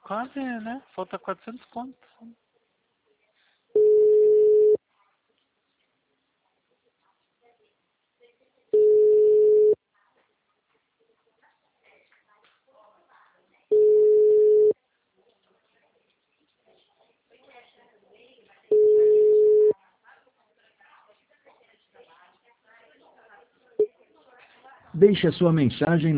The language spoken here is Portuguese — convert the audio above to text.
Quase, né? Falta 400 conto. Deixe a sua mensagem